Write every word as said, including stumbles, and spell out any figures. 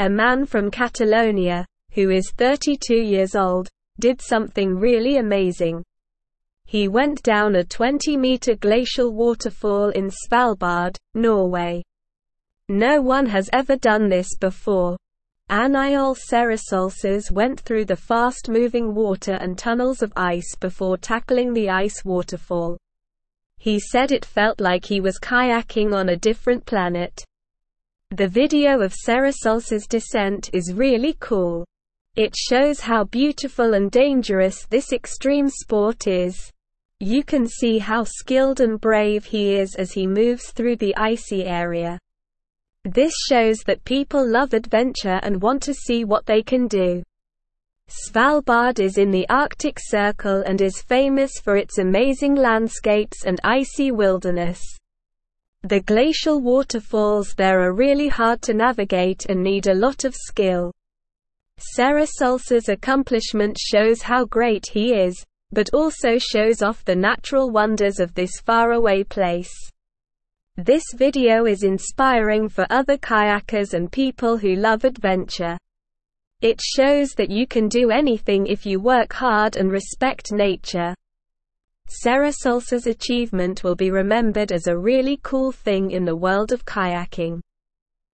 A man from Catalonia, who is thirty-two years old, did something really amazing. He went down a twenty meter glacial waterfall in Svalbard, Norway. No one has ever done this before. Aniol Cerasolses went through the fast-moving water and tunnels of ice before tackling the ice waterfall. He said it felt like he was kayaking on a different planet. The video of Cerasolses' descent is really cool. It shows how beautiful and dangerous this extreme sport is. You can see how skilled and brave he is as he moves through the icy area. This shows that people love adventure and want to see what they can do. Svalbard is in the Arctic Circle and is famous for its amazing landscapes and icy wilderness. The glacial waterfalls there are really hard to navigate and need a lot of skill. Cerasolses' accomplishment shows how great he is, but also shows off the natural wonders of this faraway place. This video is inspiring for other kayakers and people who love adventure. It shows that you can do anything if you work hard and respect nature. Cerasolses' achievement will be remembered as a really cool thing in the world of kayaking.